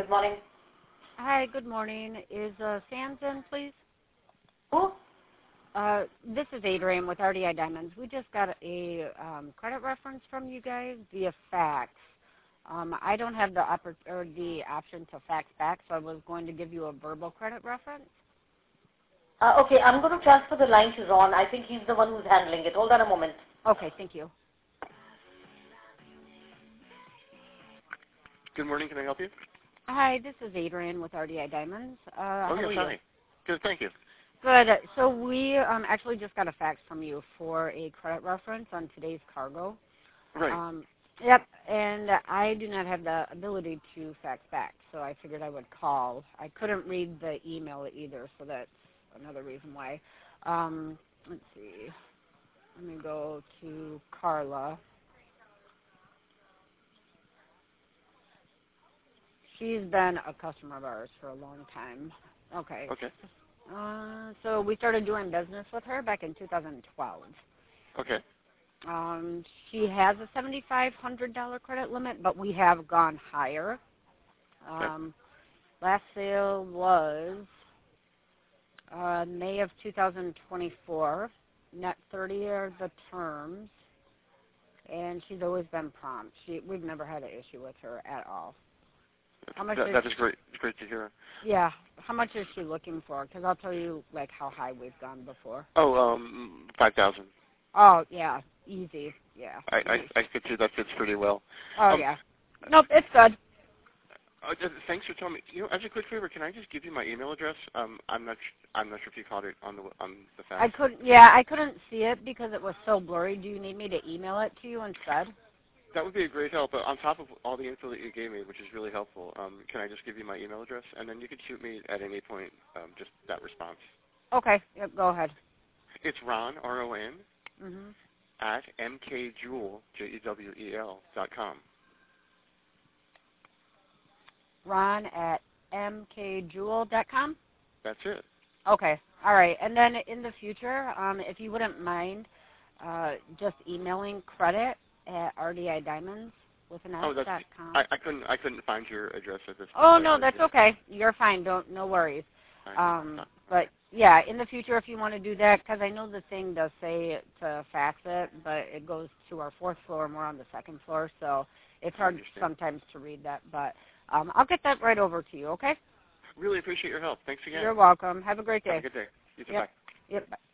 Good morning. Hi, good morning. Is Sands in, please? Who? This is Adrian with RDI Diamonds. We just got a credit reference from you guys via fax. I don't have the option to fax back, so I was going to give you a verbal credit reference. Okay, I'm going to transfer the line to Ron. I think he's the one who's handling it. Hold on a moment. Okay, thank you. Good morning. Can I help you? Hi, this is Adrian with RDI Diamonds. How are you? Hi. Good, thank you. Good. So we actually just got a fax from you for a credit reference on today's cargo. Right. Yep, and I do not have the ability to fax back, so I figured I would call. I couldn't read the email either, so that's another reason why. Let's see. Let me go to Carla. She's been a customer of ours for a long time. Okay. Okay. So we started doing business with her back in 2012. Okay. She has a $7,500 credit limit, but we have gone higher. Okay. Last sale was May of 2024. Net 30 are the terms, and she's always been prompt. We've never had an issue with her at all. How much that is great. It's great to hear. Yeah. How much is she looking for? Because I'll tell you like how high we've gone before. Oh, 5,000. Oh yeah, easy. Yeah. I could see that fits pretty well. Oh yeah. Nope, it's good. Thanks for telling me. As a quick favor, can I just give you my email address? I'm not sure if you caught it on the fax. I couldn't see it because it was so blurry. Do you need me to email it to you instead? That would be a great help. But on top of all the info that you gave me, which is really helpful, can I just give you my email address? And then you can shoot me at any point just that response. Okay. Yep, go ahead. It's Ron, R-O-N, Mm-hmm. at mkjewel, Jewel.com. Ron at mkjewel.com? That's it. Okay. All right. And then in the future, if you wouldn't mind just emailing credit at RDI Diamonds with an S.com. I couldn't find your address at this point. Oh, no, that's okay. You're fine. No worries. But, yeah, in the future, if you want to do that, because I know the thing does say to fax it, but it goes to our fourth floor and we're on the second floor, so it's hard sometimes to read that. But I'll get that right over to you, okay? Really appreciate your help. Thanks again. You're welcome. Have a great day. Have a good day. You too. Yep. Bye. Yep. Bye.